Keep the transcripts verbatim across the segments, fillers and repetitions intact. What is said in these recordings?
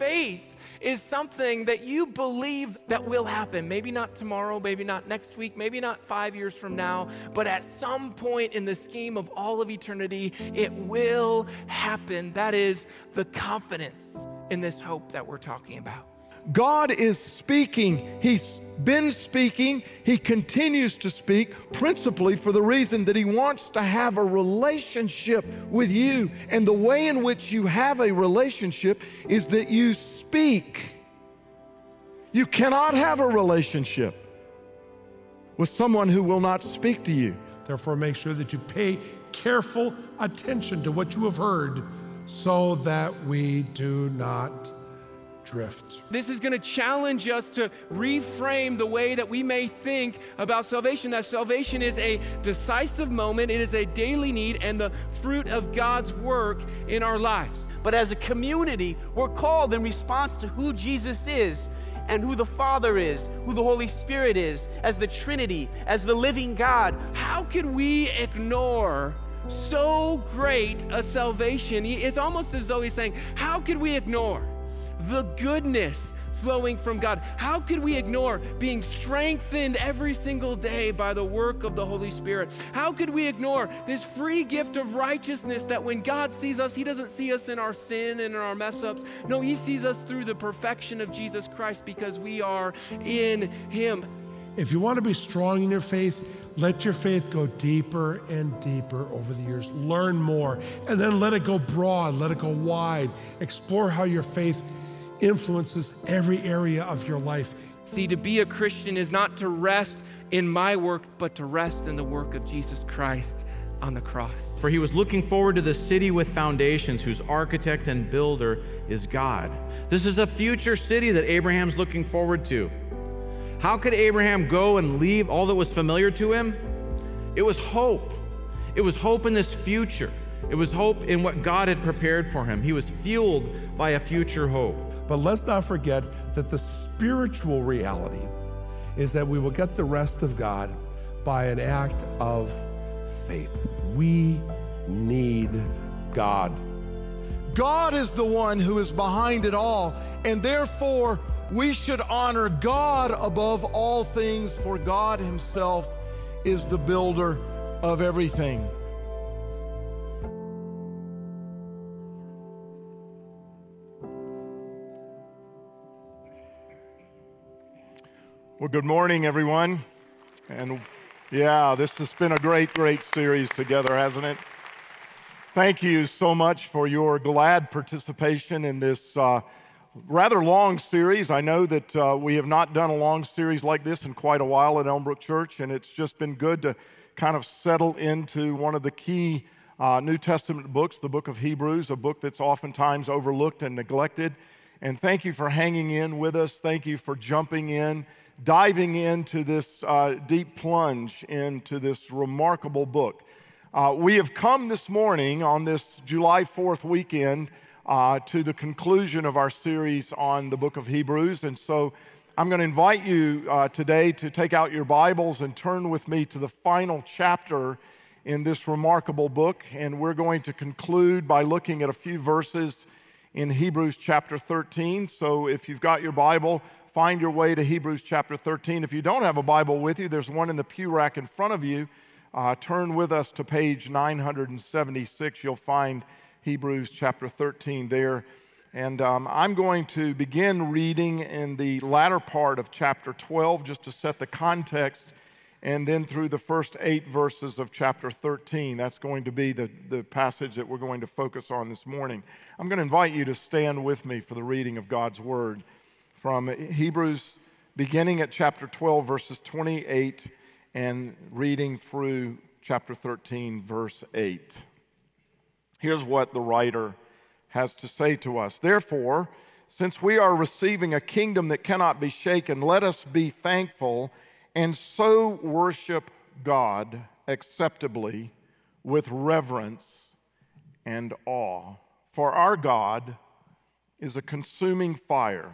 faith is something that you believe that will happen. Maybe not tomorrow, maybe not next week, maybe not five years from now, but at some point in the scheme of all of eternity, it will happen. That is the confidence in this hope that we're talking about. God is speaking. He's been speaking. He continues to speak, principally for the reason that he wants to have a relationship with you. And the way in which you have a relationship is that you speak. You cannot have a relationship with someone who will not speak to you. Therefore, make sure that you pay careful attention to what you have heard so that we do not drift. This is going to challenge us to reframe the way that we may think about salvation, that salvation is a decisive moment, it is a daily need, and the fruit of God's work in our lives. But as a community, we're called in response to who Jesus is and who the Father is, who the Holy Spirit is, as the Trinity, as the living God. How could we ignore so great a salvation? It's almost as though he's saying, how could we ignore the goodness flowing from God? How could we ignore being strengthened every single day by the work of the Holy Spirit? How could we ignore this free gift of righteousness that when God sees us, he doesn't see us in our sin and in our mess ups. No, he sees us through the perfection of Jesus Christ because we are in him. If you want to be strong in your faith, let your faith go deeper and deeper over the years. Learn more, and then let it go broad, let it go wide. Explore how your faith influences every area of your life. See, to be a Christian is not to rest in my work, but to rest in the work of Jesus Christ on the cross. For he was looking forward to the city with foundations, whose architect and builder is God. This is a future city that Abraham's looking forward to. How could Abraham go and leave all that was familiar to him? It was hope. It was hope in this future. It was hope in what God had prepared for him. He was fueled by a future hope. But let's not forget that the spiritual reality is that we will get the rest of God by an act of faith. We need God. God is the one who is behind it all, and therefore we should honor God above all things, for God himself is the builder of everything. Well, good morning, everyone. And yeah, this has been a great, great series together, hasn't it? Thank you so much for your glad participation in this uh, rather long series. I know that uh, we have not done a long series like this in quite a while at Elmbrook Church, and it's just been good to kind of settle into one of the key uh, New Testament books, the book of Hebrews, a book that's oftentimes overlooked and neglected. And thank you for hanging in with us. Thank you for jumping in, diving into this uh, deep plunge into this remarkable book. Uh, we have come this morning on this July fourth weekend uh, to the conclusion of our series on the book of Hebrews. And so I'm going to invite you uh, today to take out your Bibles and turn with me to the final chapter in this remarkable book. And we're going to conclude by looking at a few verses in Hebrews chapter thirteen. So if you've got your Bible, find your way to Hebrews chapter thirteen. If you don't have a Bible with you, there's one in the pew rack in front of you. Uh, turn with us to page nine seventy-six. You'll find Hebrews chapter thirteen there. And um, I'm going to begin reading in the latter part of chapter twelve just to set the context, and then through the first eight verses of chapter thirteen. That's going to be the, the passage that we're going to focus on this morning. I'm going to invite you to stand with me for the reading of God's Word from Hebrews, beginning at chapter twelve, verses twenty-eight, and reading through chapter thirteen, verse eight. Here's what the writer has to say to us. Therefore, since we are receiving a kingdom that cannot be shaken, let us be thankful and so worship God acceptably with reverence and awe. For our God is a consuming fire.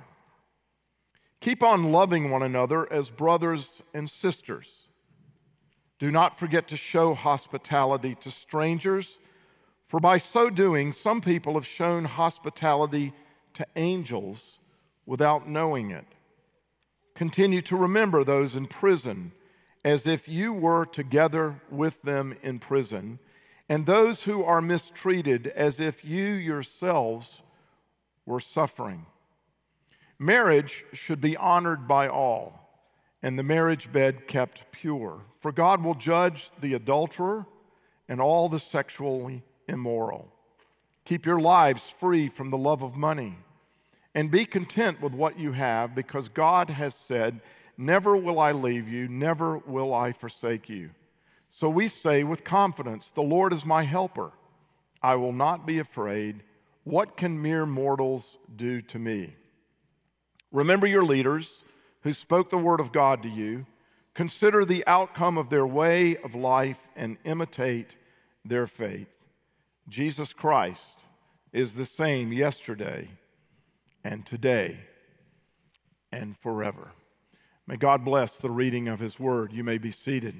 Keep on loving one another as brothers and sisters. Do not forget to show hospitality to strangers, for by so doing, some people have shown hospitality to angels without knowing it. Continue to remember those in prison as if you were together with them in prison, and those who are mistreated as if you yourselves were suffering. Marriage should be honored by all, and the marriage bed kept pure, for God will judge the adulterer and all the sexually immoral. Keep your lives free from the love of money, and be content with what you have, because God has said, never will I leave you, never will I forsake you. So we say with confidence, the Lord is my helper. I will not be afraid. What can mere mortals do to me? Remember your leaders who spoke the word of God to you. Consider the outcome of their way of life and imitate their faith. Jesus Christ is the same yesterday and today and forever. May God bless the reading of his word. You may be seated.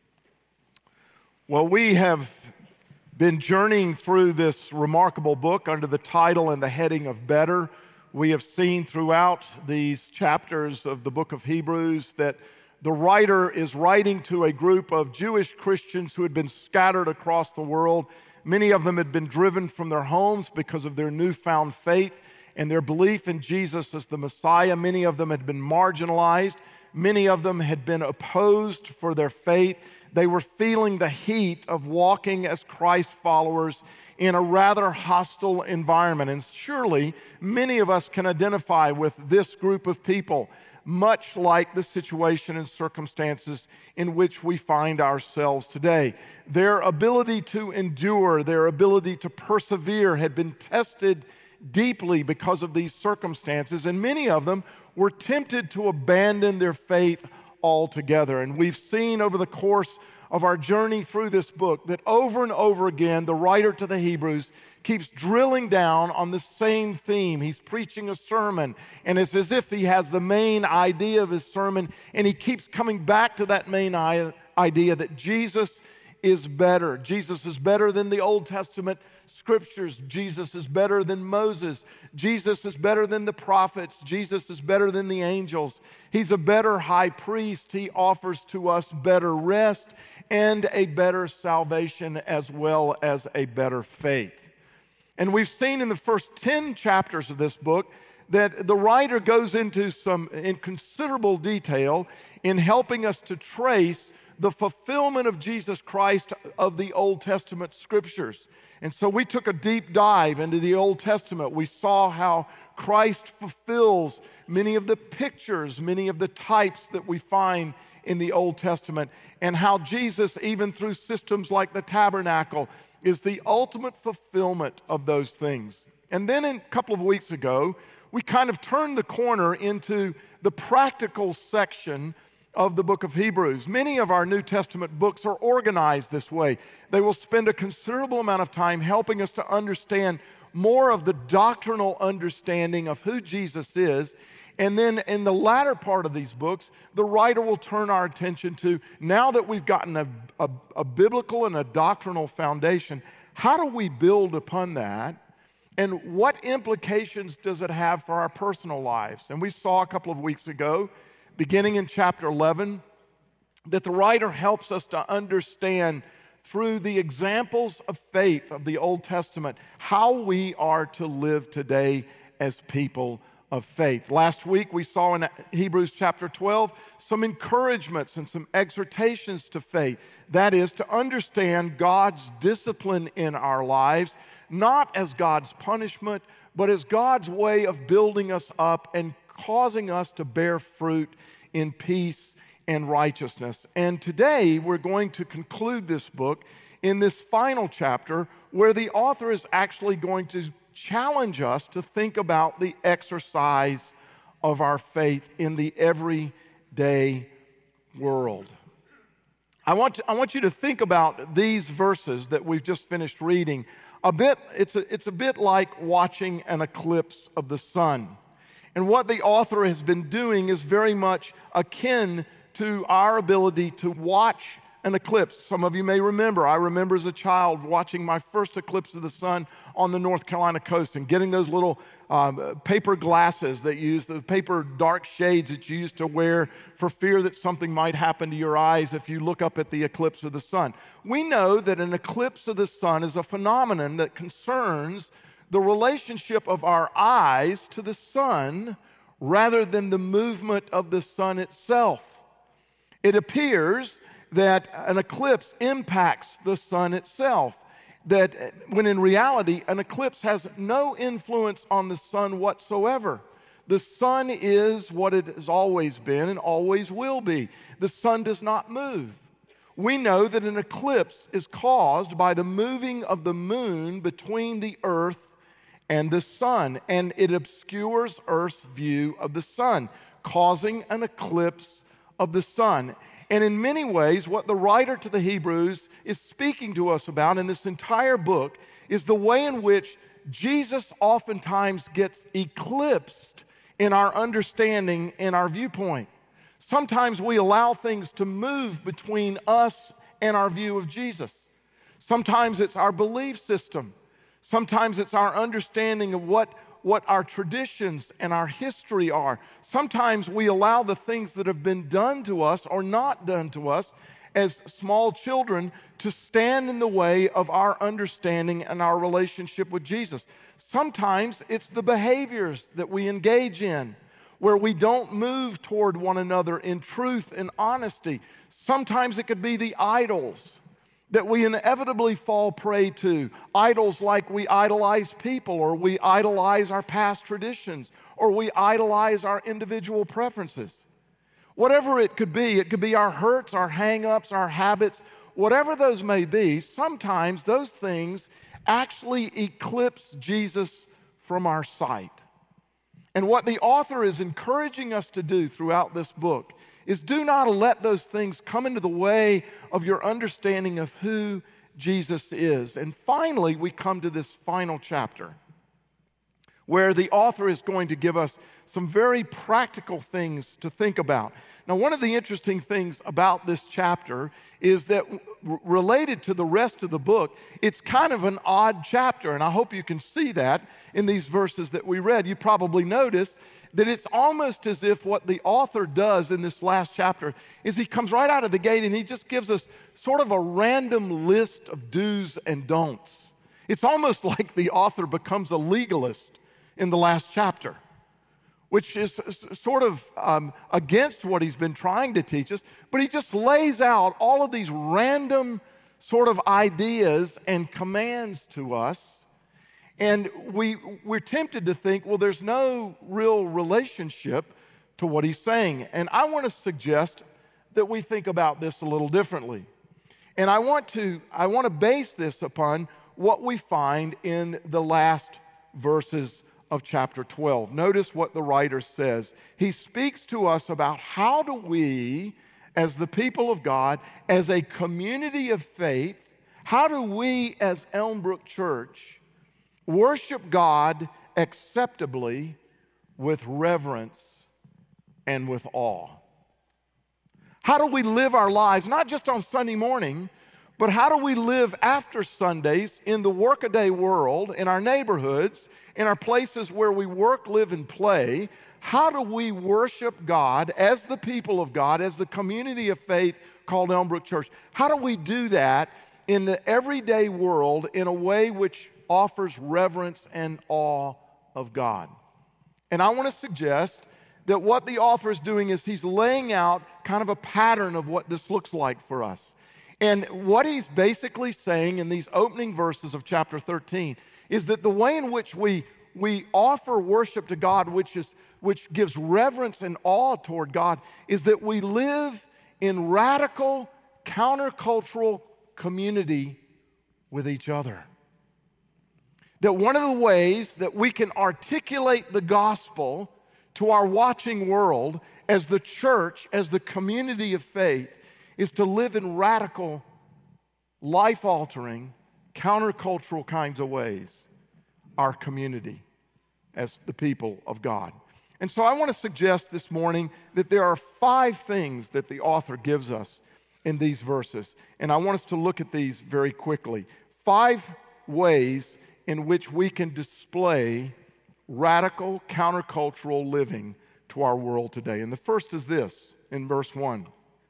Well, we have been journeying through this remarkable book under the title and the heading of Better. We have seen throughout these chapters of the book of Hebrews that the writer is writing to a group of Jewish Christians who had been scattered across the world. Many of them had been driven from their homes because of their newfound faith and their belief in Jesus as the Messiah. Many of them had been marginalized. Many of them had been opposed for their faith. They were feeling the heat of walking as Christ followers in a rather hostile environment. And surely many of us can identify with this group of people, much like the situation and circumstances in which we find ourselves today. Their ability to endure, their ability to persevere had been tested deeply because of these circumstances, and many of them were tempted to abandon their faith altogether. And we've seen over the course of our journey through this book that over and over again, the writer to the Hebrews keeps drilling down on the same theme. He's preaching a sermon, and it's as if he has the main idea of his sermon, and he keeps coming back to that main idea that Jesus is better. Jesus is better than the Old Testament scriptures. Jesus is better than Moses. Jesus is better than the prophets. Jesus is better than the angels. He's a better high priest. He offers to us better rest and a better salvation as well as a better faith. And we've seen in the first ten chapters of this book that the writer goes into some in considerable detail in helping us to trace the fulfillment of Jesus Christ of the Old Testament scriptures. And so we took a deep dive into the Old Testament. We saw how Christ fulfills many of the pictures, many of the types that we find in the Old Testament, and how Jesus, even through systems like the tabernacle, is the ultimate fulfillment of those things. And then a couple of weeks ago, we kind of turned the corner into the practical section of the book of Hebrews. Many of our New Testament books are organized this way. They will spend a considerable amount of time helping us to understand more of the doctrinal understanding of who Jesus is. And then in the latter part of these books, the writer will turn our attention to, now that we've gotten a, a, a biblical and a doctrinal foundation, how do we build upon that? And what implications does it have for our personal lives? And we saw a couple of weeks ago, beginning in chapter eleven, that the writer helps us to understand through the examples of faith of the Old Testament how we are to live today as people of faith. Last week we saw in Hebrews chapter twelve some encouragements and some exhortations to faith. That is, to understand God's discipline in our lives, not as God's punishment, but as God's way of building us up and causing us to bear fruit in peace and righteousness. And today we're going to conclude this book in this final chapter where the author is actually going to challenge us to think about the exercise of our faith in the everyday world. I want, to, I want you to think about these verses that we've just finished reading. A bit, it's a, it's a bit like watching an eclipse of the sun. And what the author has been doing is very much akin to our ability to watch an eclipse. Some of you may remember, I remember as a child watching my first eclipse of the sun on the North Carolina coast and getting those little um, paper glasses that you use, the paper dark shades that you used to wear for fear that something might happen to your eyes if you look up at the eclipse of the sun. We know that an eclipse of the sun is a phenomenon that concerns the relationship of our eyes to the sun rather than the movement of the sun itself. It appears that an eclipse impacts the sun itself, that when in reality, an eclipse has no influence on the sun whatsoever. The sun is what it has always been and always will be. The sun does not move. We know that an eclipse is caused by the moving of the moon between the earth and the sun, and it obscures Earth's view of the sun, causing an eclipse of the sun. And in many ways, what the writer to the Hebrews is speaking to us about in this entire book is the way in which Jesus oftentimes gets eclipsed in our understanding and our viewpoint. Sometimes we allow things to move between us and our view of Jesus. Sometimes it's our belief system. Sometimes it's our understanding of what, what our traditions and our history are. Sometimes we allow the things that have been done to us or not done to us as small children to stand in the way of our understanding and our relationship with Jesus. Sometimes it's the behaviors that we engage in where we don't move toward one another in truth and honesty. Sometimes it could be the idols that we inevitably fall prey to. Idols like we idolize people, or we idolize our past traditions, or we idolize our individual preferences. Whatever it could be, it could be our hurts, our hang-ups, our habits, whatever those may be, sometimes those things actually eclipse Jesus from our sight. And what the author is encouraging us to do throughout this book is do not let those things come into the way of your understanding of who Jesus is. And finally, we come to this final chapter where the author is going to give us some very practical things to think about. Now, one of the interesting things about this chapter is that r- related to the rest of the book, it's kind of an odd chapter, and I hope you can see that in these verses that we read. You probably noticed that it's almost as if what the author does in this last chapter is he comes right out of the gate and he just gives us sort of a random list of do's and don'ts. It's almost like the author becomes a legalist in the last chapter, which is sort of um, against what he's been trying to teach us, but he just lays out all of these random sort of ideas and commands to us. And we, we're tempted to think, well, there's no real relationship to what he's saying. And I want to suggest that we think about this a little differently. And I want to, I want to base this upon what we find in the last verses of chapter twelve. Notice what the writer says. He speaks to us about how do we, as the people of God, as a community of faith, how do we as Elmbrook Church worship God acceptably with reverence and with awe? How do we live our lives, not just on Sunday morning, but how do we live after Sundays in the workaday world, in our neighborhoods, in our places where we work, live, and play? How do we worship God as the people of God, as the community of faith called Elmbrook Church? How do we do that in the everyday world in a way which offers reverence and awe of God? And I want to suggest that what the author is doing is he's laying out kind of a pattern of what this looks like for us. And what he's basically saying in these opening verses of chapter thirteen is that the way in which we, we offer worship to God, which, is, which gives reverence and awe toward God, is that we live in radical, countercultural community with each other. That one of the ways that we can articulate the gospel to our watching world as the church, as the community of faith, is to live in radical, life-altering, countercultural kinds of ways, our community as the people of God. And so I want to suggest this morning that there are five things that the author gives us in these verses. And I want us to look at these very quickly. Five ways in which we can display radical countercultural living to our world today. And the first is this, in verse one.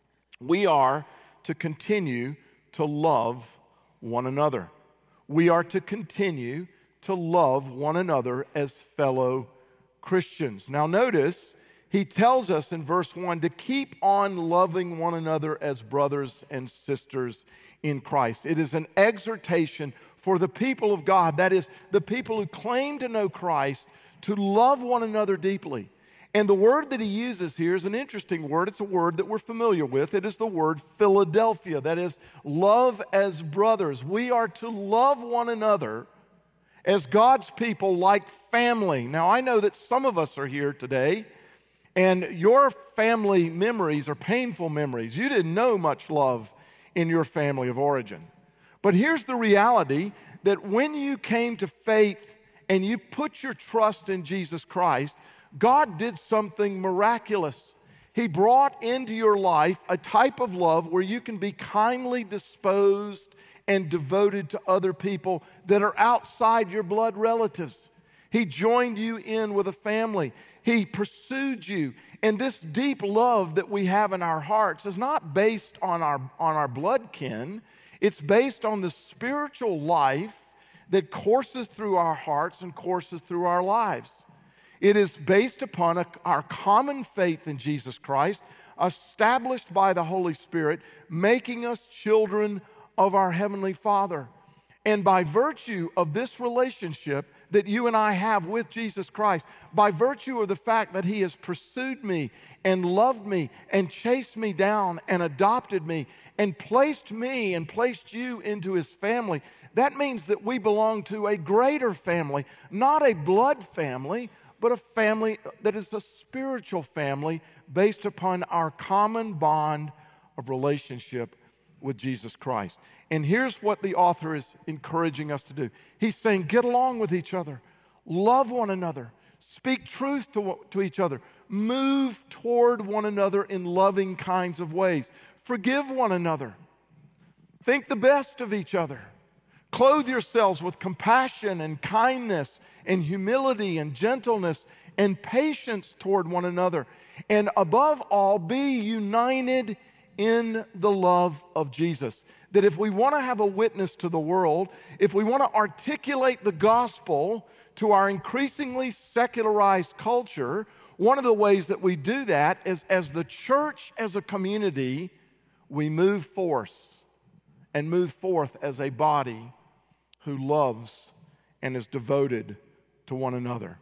We are to continue to love one another. We are to continue to love one another as fellow Christians. Now notice, he tells us in verse one to keep on loving one another as brothers and sisters in Christ. It is an exhortation for the people of God, that is, the people who claim to know Christ, to love one another deeply. And the word that he uses here is an interesting word. It's a word that we're familiar with. It is the word Philadelphia, that is, love as brothers. We are to love one another as God's people like family. Now, I know that some of us are here today, and your family memories are painful memories. You didn't know much love in your family of origin. But here's the reality, that when you came to faith and you put your trust in Jesus Christ, God did something miraculous. He brought into your life a type of love where you can be kindly disposed and devoted to other people that are outside your blood relatives. He joined you in with a family. He pursued you. And this deep love that we have in our hearts is not based on our, on our blood kin. It's based on the spiritual life that courses through our hearts and courses through our lives. It is based upon a, our common faith in Jesus Christ, established by the Holy Spirit, making us children of our Heavenly Father. And by virtue of this relationship that you and I have with Jesus Christ, by virtue of the fact that He has pursued me and loved me and chased me down and adopted me and placed me and placed you into His family, that means that we belong to a greater family, not a blood family, but a family that is a spiritual family based upon our common bond of relationship with Jesus Christ. And here's what the author is encouraging us to do. He's saying, get along with each other, love one another, speak truth to, to each other, move toward one another in loving kinds of ways, forgive one another, think the best of each other, clothe yourselves with compassion and kindness and humility and gentleness and patience toward one another. And above all, be united in the love of Jesus. That if we want to have a witness to the world, if we want to articulate the gospel to our increasingly secularized culture, one of the ways that we do that is as the church, as a community, we move forth and move forth as a body who loves and is devoted to one another.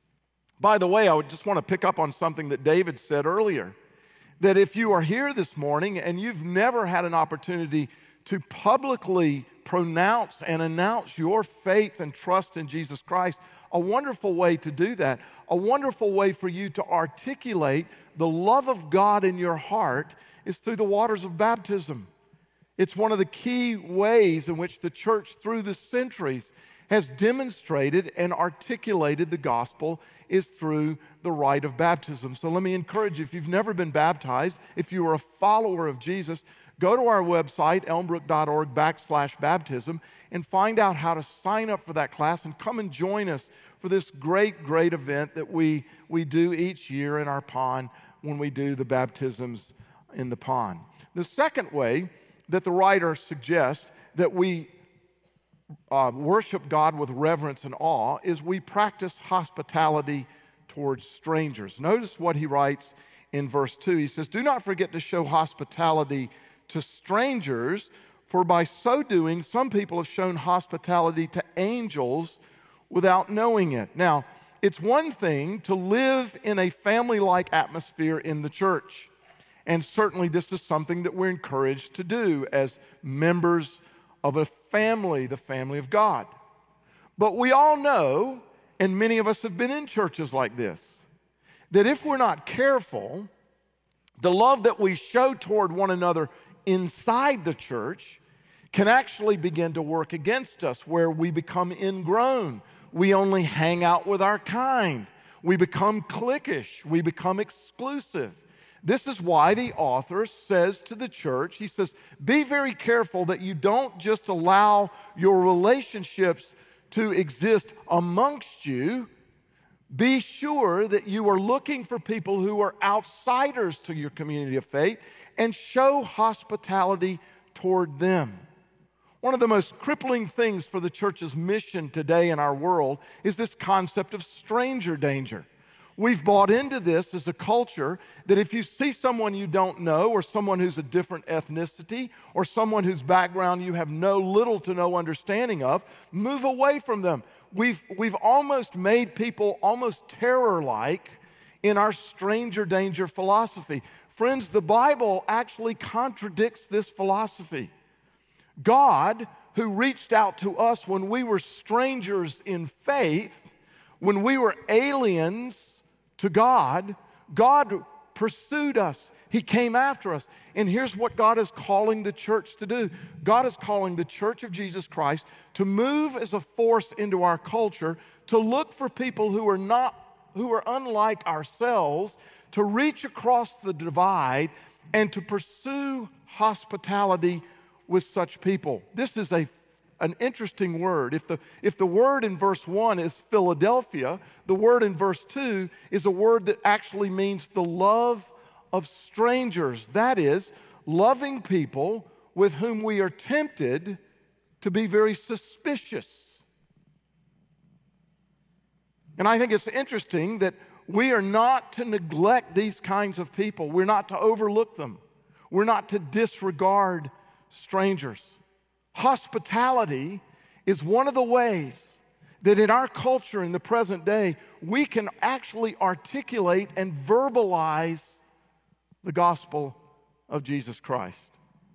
By the way, I would just want to pick up on something that David said earlier, that if you are here this morning and you've never had an opportunity to publicly pronounce and announce your faith and trust in Jesus Christ, a wonderful way to do that, a wonderful way for you to articulate the love of God in your heart is through the waters of baptism. It's one of the key ways in which the church through the centuries has demonstrated and articulated the gospel is through the rite of baptism. So let me encourage you, if you've never been baptized, if you are a follower of Jesus, go to our website, elmbrook.org backslash baptism, and find out how to sign up for that class and come and join us for this great, great event that we, we do each year in our pond when we do the baptisms in the pond. The second way that the writer suggests that we uh, worship God with reverence and awe is we practice hospitality towards strangers. Notice what he writes in verse two. He says, "Do not forget to show hospitality to strangers, for by so doing, some people have shown hospitality to angels without knowing it." Now, it's one thing to live in a family-like atmosphere in the church. And certainly this is something that we're encouraged to do as members of a family, the family of God. But we all know, and many of us have been in churches like this, that if we're not careful, the love that we show toward one another inside the church can actually begin to work against us, where we become ingrown. We only hang out with our kind. We become cliquish. We become exclusive. This is why the author says to the church, he says, be very careful that you don't just allow your relationships to exist amongst you. Be sure that you are looking for people who are outsiders to your community of faith and show hospitality toward them. One of the most crippling things for the church's mission today in our world is this concept of stranger danger. We've bought into this as a culture that if you see someone you don't know, or someone who's a different ethnicity, or someone whose background you have no little to no understanding of, move away from them. We've, we've almost made people almost terror-like in our stranger danger philosophy. Friends, the Bible actually contradicts this philosophy. God, who reached out to us when we were strangers in faith, when we were aliens to God, God pursued us. He came after us. And here's what God is calling the church to do. God is calling the church of Jesus Christ to move as a force into our culture, to look for people who are not, who are unlike ourselves, to reach across the divide and to pursue hospitality with such people. This is a An interesting word. If the, if the word in verse one is Philadelphia, the word in verse two is a word that actually means the love of strangers. That is, loving people with whom we are tempted to be very suspicious. And I think it's interesting that we are not to neglect these kinds of people. We're not to overlook them. We're not to disregard strangers. Hospitality is one of the ways that in our culture in the present day, we can actually articulate and verbalize the gospel of Jesus Christ.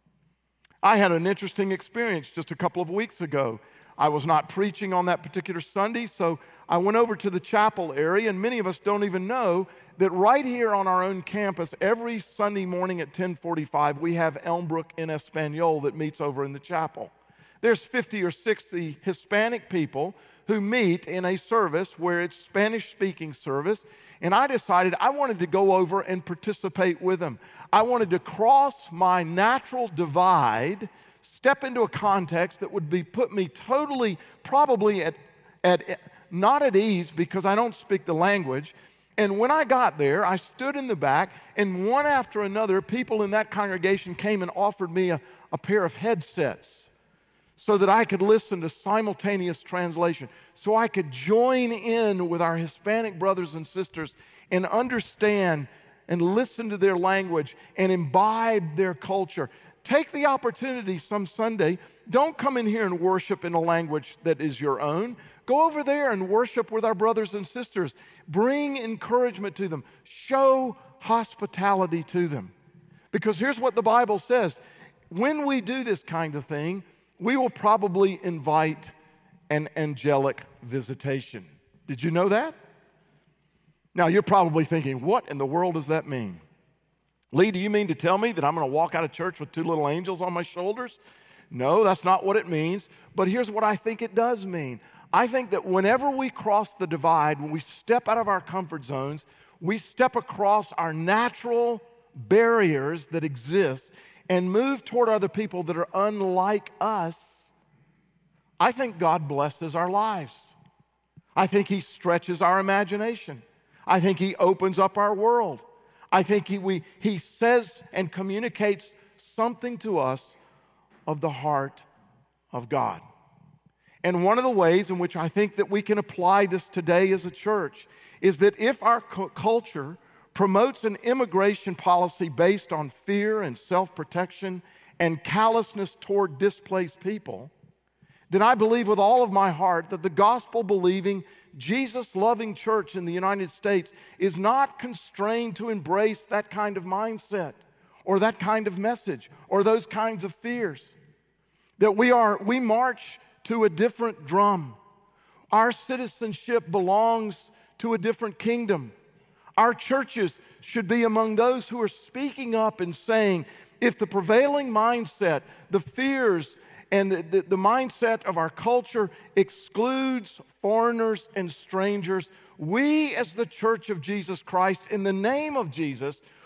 I had an interesting experience just a couple of weeks ago. I was not preaching on that particular Sunday, so I went over to the chapel area, and many of us don't even know that right here on our own campus, every Sunday morning at ten forty-five, we have Elmbrook in Espanol that meets over in the chapel. There's fifty or sixty Hispanic people who meet in a service where it's Spanish-speaking service, and I decided I wanted to go over and participate with them. I wanted to cross my natural divide, step into a context that would be put me totally, probably at, at not at ease because I don't speak the language. And when I got there, I stood in the back, and one after another, people in that congregation came and offered me a, a pair of headsets so that I could listen to simultaneous translation, so I could join in with our Hispanic brothers and sisters and understand and listen to their language and imbibe their culture. Take the opportunity some Sunday. Don't come in here and worship in a language that is your own. Go over there and worship with our brothers and sisters. Bring encouragement to them. Show hospitality to them. Because here's what the Bible says. When we do this kind of thing, we will probably invite an angelic visitation. Did you know that? Now, you're probably thinking, what in the world does that mean? Lee, do you mean to tell me that I'm going to walk out of church with two little angels on my shoulders? No, that's not what it means. But here's what I think it does mean. I think that whenever we cross the divide, when we step out of our comfort zones, we step across our natural barriers that exist and move toward other people that are unlike us. I think God blesses our lives. I think He stretches our imagination. I think He opens up our world. I think he, we, he says and communicates something to us of the heart of God. And one of the ways in which I think that we can apply this today as a church is that if our cu- culture promotes an immigration policy based on fear and self-protection and callousness toward displaced people, then I believe with all of my heart that the gospel-believing, Jesus-loving church in the United States is not constrained to embrace that kind of mindset or that kind of message or those kinds of fears. That we are, we march to a different drum. Our citizenship belongs to a different kingdom. Our churches should be among those who are speaking up and saying, if the prevailing mindset, the fears, and the, the, the mindset of our culture excludes foreigners and strangers, we as the Church of Jesus Christ, in the name of Jesus,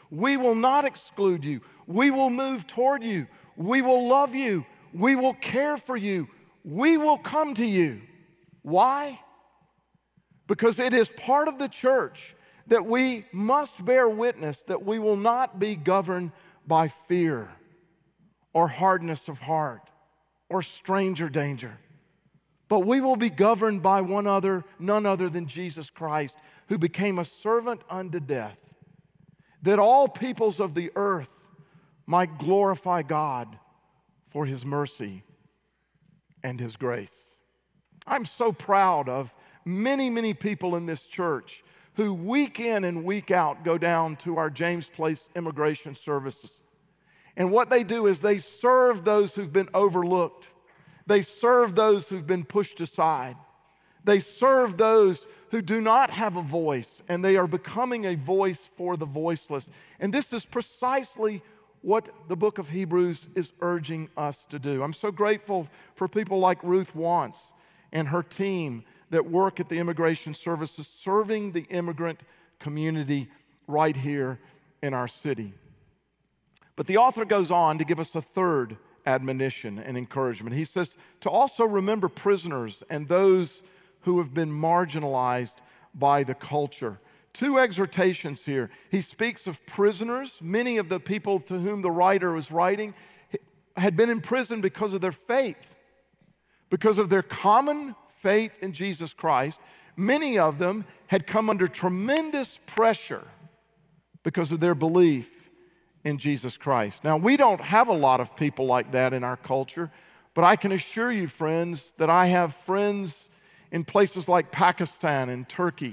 We will not exclude you. We will move toward you. We will love you. We will care for you. We will come to you. Why? Because it is part of the church that we must bear witness that we will not be governed by fear or hardness of heart or stranger danger, but we will be governed by one other, none other than Jesus Christ, who became a servant unto death, that all peoples of the earth might glorify God for His mercy and His grace. I'm so proud of many, many people in this church who week in and week out go down to our James Place Immigration Services. And what they do is they serve those who've been overlooked. They serve those who've been pushed aside. They serve those who do not have a voice, and they are becoming a voice for the voiceless. And this is precisely what the book of Hebrews is urging us to do. I'm so grateful for people like Ruth Wantz and her team that work at the Immigration Services, serving the immigrant community right here in our city. But the author goes on to give us a third admonition and encouragement. He says to also remember prisoners and those who have been marginalized by the culture. Two exhortations here. He speaks of prisoners. Many of the people to whom the writer was writing had been in prison because of their faith, because of their common faith in Jesus Christ. Many of them had come under tremendous pressure because of their belief in Jesus Christ. Now, we don't have a lot of people like that in our culture, but I can assure you, friends, that I have friends in places like Pakistan and Turkey,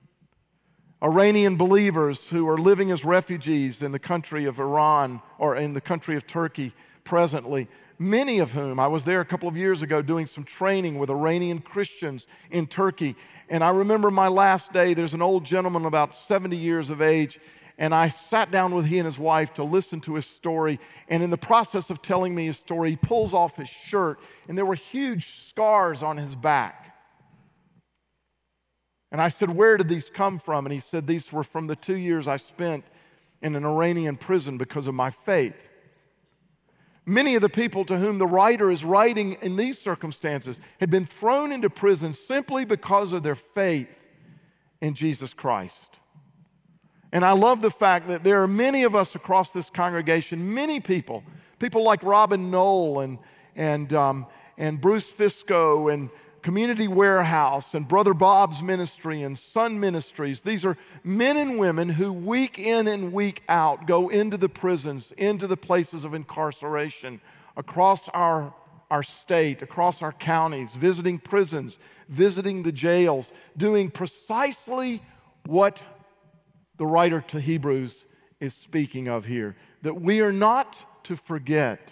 Iranian believers who are living as refugees in the country of Iran or in the country of Turkey presently, many of whom, I was there a couple of years ago doing some training with Iranian Christians in Turkey, and I remember my last day, there's an old gentleman about seventy years of age, and I sat down with he and his wife to listen to his story, and in the process of telling me his story, he pulls off his shirt, and there were huge scars on his back. And I said, "Where did these come from?" And he said, "These were from the two years I spent in an Iranian prison because of my faith." Many of the people to whom the writer is writing in these circumstances had been thrown into prison simply because of their faith in Jesus Christ. And I love the fact that there are many of us across this congregation, many people, people like Robin Knoll and, and, um, and Bruce Fisco and Community Warehouse and Brother Bob's Ministry and Sun Ministries. These are men and women who week in and week out go into the prisons, into the places of incarceration across our, our state, across our counties, visiting prisons, visiting the jails, doing precisely what the writer to Hebrews is speaking of here, that we are not to forget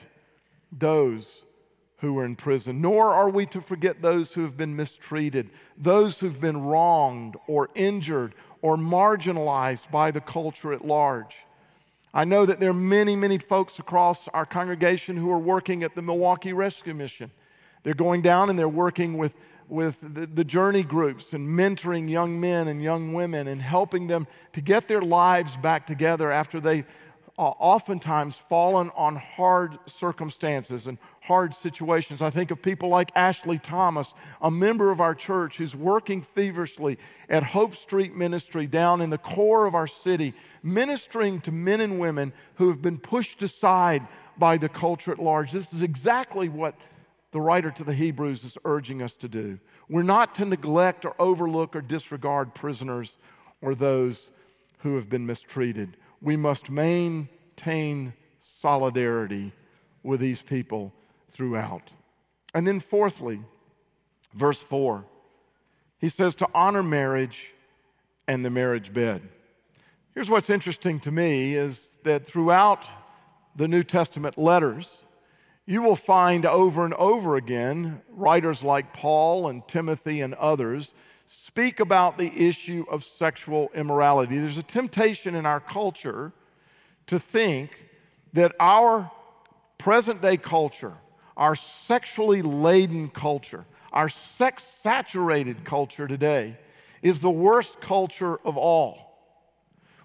those who are in prison, nor are we to forget those who have been mistreated, those who've been wronged or injured or marginalized by the culture at large. I know that there are many, many folks across our congregation who are working at the Milwaukee Rescue Mission. They're going down and they're working with, with the, the journey groups and mentoring young men and young women and helping them to get their lives back together after they've uh, oftentimes fallen on hard circumstances and hard situations. I think of people like Ashley Thomas, a member of our church who's working feverishly at Hope Street Ministry down in the core of our city, ministering to men and women who have been pushed aside by the culture at large. This is exactly what the writer to the Hebrews is urging us to do. We're not to neglect or overlook or disregard prisoners or those who have been mistreated. We must maintain solidarity with these people throughout. And then fourthly, verse four, he says to honor marriage and the marriage bed. Here's what's interesting to me is that throughout the New Testament letters, you will find over and over again writers like Paul and Timothy and others speak about the issue of sexual immorality. There's a temptation in our culture to think that our present-day culture, our sexually laden culture, our sex-saturated culture today is the worst culture of all.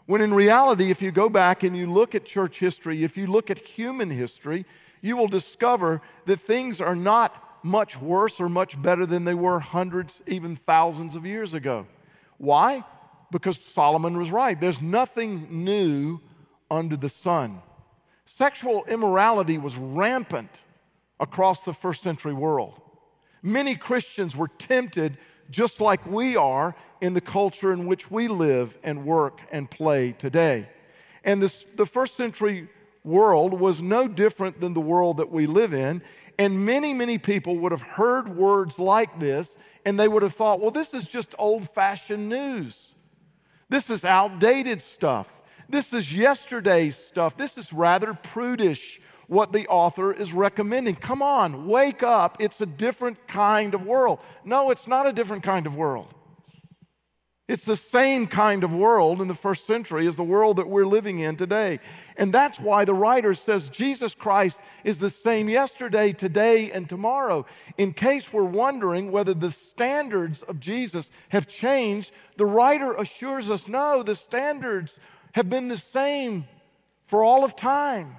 When in reality, if you go back and you look at church history, if you look at human history, you will discover that things are not much worse or much better than they were hundreds, even thousands of years ago. Why? Because Solomon was right. There's nothing new under the sun. Sexual immorality was rampant across the first century world. Many Christians were tempted, just like we are, in the culture in which we live and work and play today. And this, the first century world was no different than the world that we live in. And many, many people would have heard words like this, and they would have thought, well, this is just old-fashioned news. This is outdated stuff. This is yesterday's stuff. This is rather prudish, what the author is recommending. Come on, wake up. It's a different kind of world. No, it's not a different kind of world. It's the same kind of world in the first century as the world that we're living in today. And that's why the writer says Jesus Christ is the same yesterday, today, and tomorrow. In case we're wondering whether the standards of Jesus have changed, the writer assures us, no, the standards have been the same for all of time.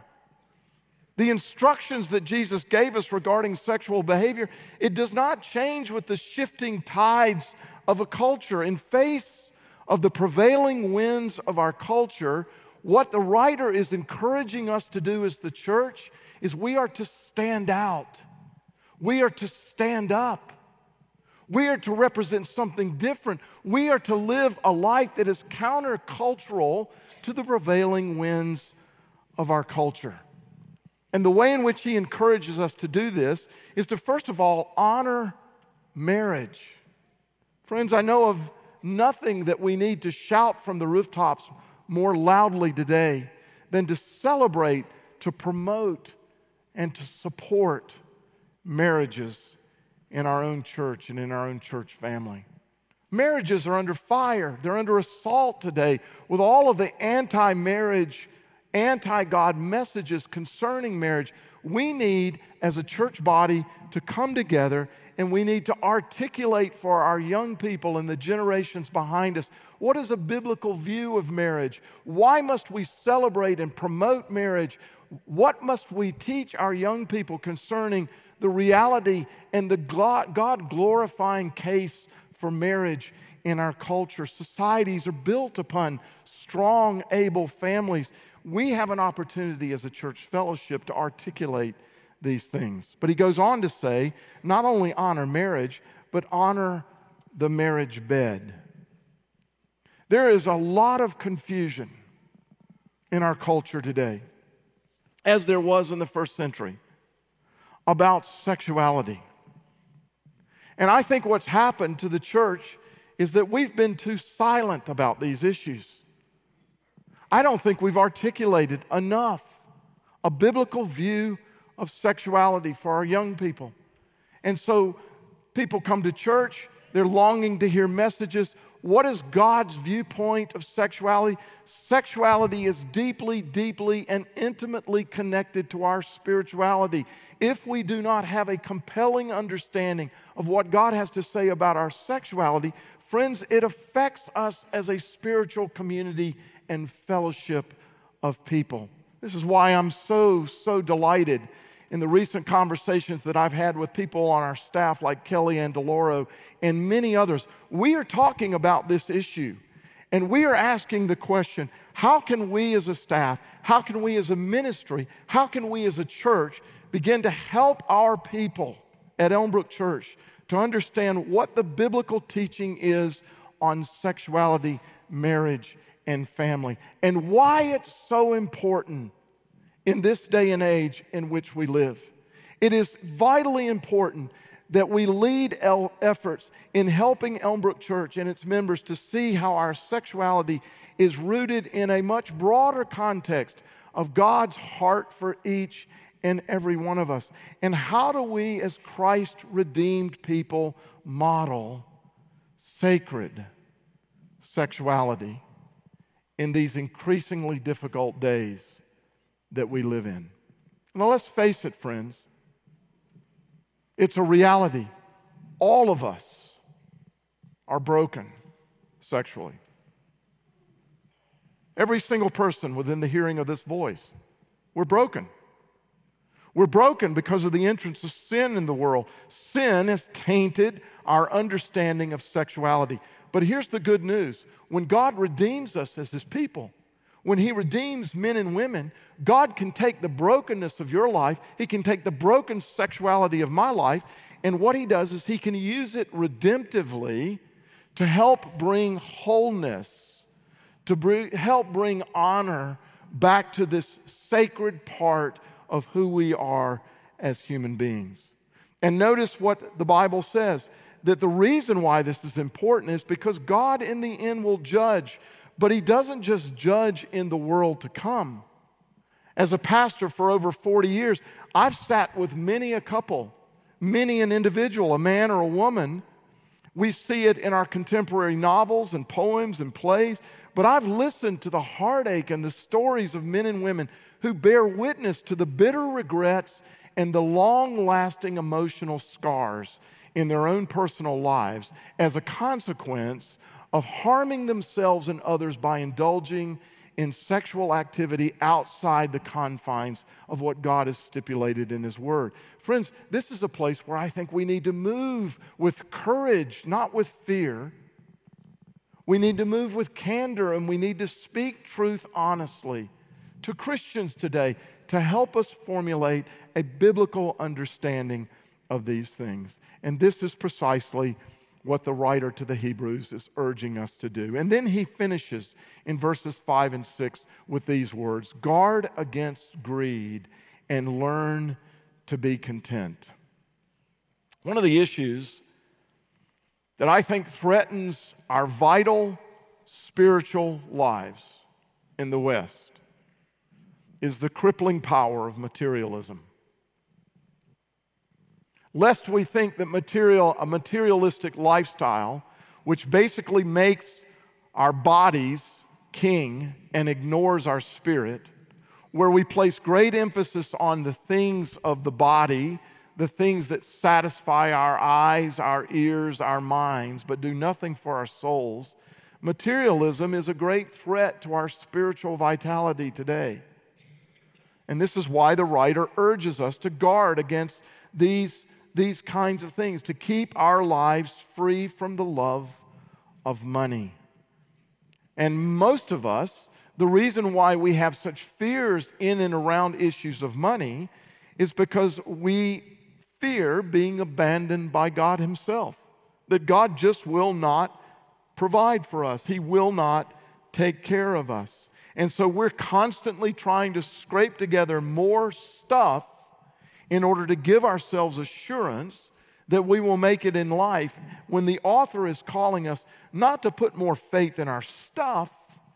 The instructions that Jesus gave us regarding sexual behavior, it does not change with the shifting tides of a culture. In face of the prevailing winds of our culture, what the writer is encouraging us to do as the church is we are to stand out. We are to stand up. We are to represent something different. We are to live a life that is countercultural to the prevailing winds of our culture. And the way in which he encourages us to do this is to, first of all, honor marriage. Friends, I know of nothing that we need to shout from the rooftops more loudly today than to celebrate, to promote, and to support marriages in our own church and in our own church family. Marriages are under fire. They're under assault today with all of the anti-marriage, anti-God messages concerning marriage. We need, as a church body, to come together and we need to articulate for our young people and the generations behind us, what is a biblical view of marriage? Why must we celebrate and promote marriage? What must we teach our young people concerning the reality and the God-glorifying case for marriage in our culture? Societies are built upon strong, able families. We have an opportunity as a church fellowship to articulate these things. But he goes on to say, not only honor marriage, but honor the marriage bed. There is a lot of confusion in our culture today, as there was in the first century, about sexuality. And I think what's happened to the church is that we've been too silent about these issues. I don't think we've articulated enough a biblical view of sexuality for our young people. And so people come to church, they're longing to hear messages. What is God's viewpoint of sexuality? Sexuality is deeply, deeply, and intimately connected to our spirituality. If we do not have a compelling understanding of what God has to say about our sexuality, friends, it affects us as a spiritual community and fellowship of people. This is why I'm so, so delighted in the recent conversations that I've had with people on our staff like Kelly and DeLauro and many others. We are talking about this issue, and we are asking the question, how can we as a staff, how can we as a ministry, how can we as a church begin to help our people at Elmbrook Church to understand what the biblical teaching is on sexuality, marriage, and family, and why it's so important in this day and age in which we live. It is vitally important that we lead el- efforts in helping Elmbrook Church and its members to see how our sexuality is rooted in a much broader context of God's heart for each and every one of us. And how do we, as Christ-redeemed people, model sacred sexuality in these increasingly difficult days that we live in? Now, let's face it, friends. It's a reality. All of us are broken sexually. Every single person within the hearing of this voice. We're broken. We're broken because of the entrance of sin in the world. Sin has tainted our understanding of sexuality. But here's the good news. When God redeems us as His people, when He redeems men and women, God can take the brokenness of your life, He can take the broken sexuality of my life, and what He does is He can use it redemptively to help bring wholeness, to bring, help bring honor back to this sacred part of who we are as human beings. And notice what the Bible says, that the reason why this is important is because God in the end will judge, but He doesn't just judge in the world to come. As a pastor for over forty years, I've sat with many a couple, many an individual, a man or a woman. We see it in our contemporary novels and poems and plays, but I've listened to the heartache and the stories of men and women who bear witness to the bitter regrets and the long-lasting emotional scars in their own personal lives as a consequence of harming themselves and others by indulging in sexual activity outside the confines of what God has stipulated in His Word. Friends, this is a place where I think we need to move with courage, not with fear. We need to move with candor, and we need to speak truth honestly to Christians today to help us formulate a biblical understanding of these things. And this is precisely what the writer to the Hebrews is urging us to do. And then he finishes in verses five and six with these words, "Guard against greed and learn to be content." One of the issues that I think threatens our vital spiritual lives in the West is the crippling power of materialism. Lest we think that material, a materialistic lifestyle, which basically makes our bodies king and ignores our spirit, where we place great emphasis on the things of the body, the things that satisfy our eyes, our ears, our minds, but do nothing for our souls, materialism is a great threat to our spiritual vitality today. And this is why the writer urges us to guard against these, these kinds of things, to keep our lives free from the love of money. And most of us, the reason why we have such fears in and around issues of money is because we fear being abandoned by God Himself, that God just will not provide for us. He will not take care of us. And so we're constantly trying to scrape together more stuff in order to give ourselves assurance that we will make it in life, when the author is calling us not to put more faith in our stuff,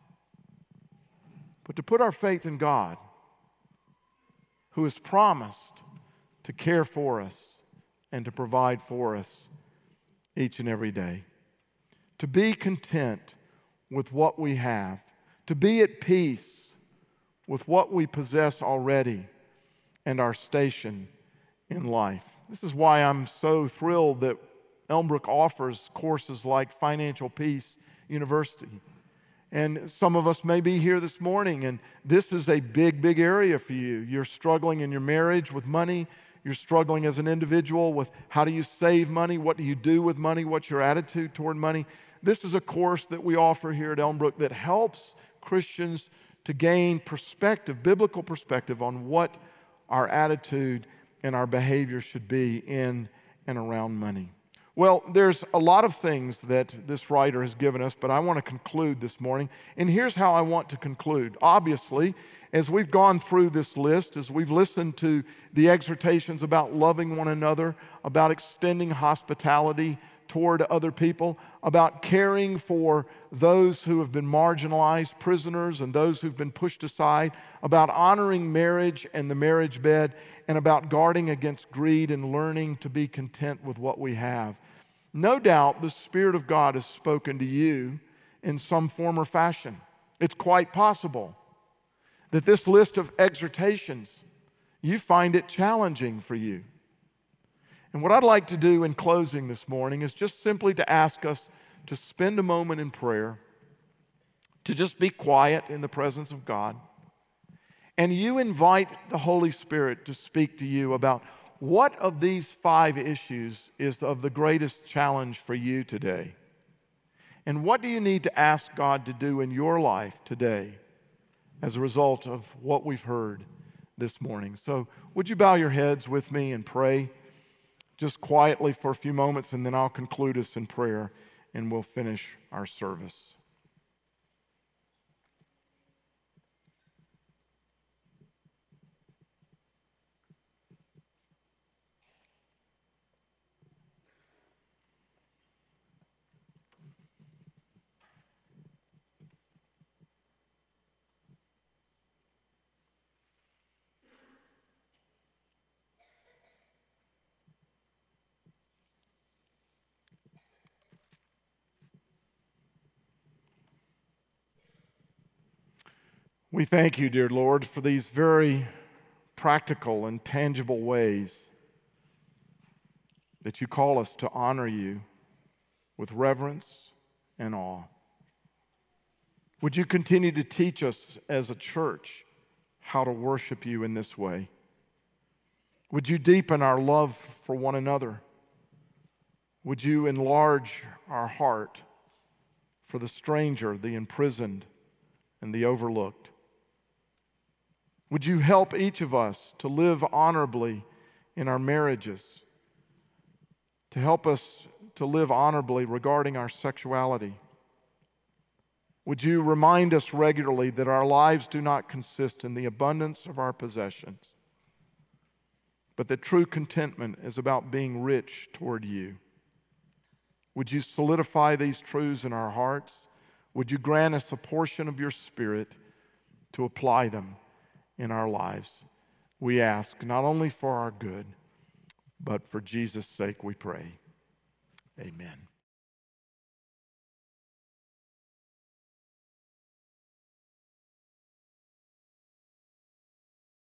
but to put our faith in God, who has promised to care for us and to provide for us each and every day. To be content with what we have, to be at peace with what we possess already and our station in life. This is why I'm so thrilled that Elmbrook offers courses like Financial Peace University. And some of us may be here this morning, and this is a big, big area for you. You're struggling in your marriage with money. You're struggling as an individual with how do you save money? What do you do with money? What's your attitude toward money? This is a course that we offer here at Elmbrook that helps Christians to gain perspective, biblical perspective on what our attitude and our behavior should be in and around money. Well, there's a lot of things that this writer has given us, but I want to conclude this morning. And here's how I want to conclude. Obviously, as we've gone through this list, as we've listened to the exhortations about loving one another, about extending hospitality toward other people, about caring for those who have been marginalized, prisoners, and those who've been pushed aside, about honoring marriage and the marriage bed, and about guarding against greed and learning to be content with what we have. No doubt the Spirit of God has spoken to you in some form or fashion. It's quite possible that this list of exhortations, you find it challenging for you. And what I'd like to do in closing this morning is just simply to ask us to spend a moment in prayer, to just be quiet in the presence of God, and you invite the Holy Spirit to speak to you about what of these five issues is of the greatest challenge for you today. And what do you need to ask God to do in your life today as a result of what we've heard this morning? So would you bow your heads with me and pray just quietly for a few moments, and then I'll conclude us in prayer and we'll finish our service. We thank you, dear Lord, for these very practical and tangible ways that you call us to honor you with reverence and awe. Would you continue to teach us as a church how to worship you in this way? Would you deepen our love for one another? Would you enlarge our heart for the stranger, the imprisoned, and the overlooked? Would you help each of us to live honorably in our marriages, to help us to live honorably regarding our sexuality? Would you remind us regularly that our lives do not consist in the abundance of our possessions, but that true contentment is about being rich toward you? Would you solidify these truths in our hearts? Would you grant us a portion of your Spirit to apply them in our lives? We ask not only for our good, but for Jesus' sake we pray. Amen.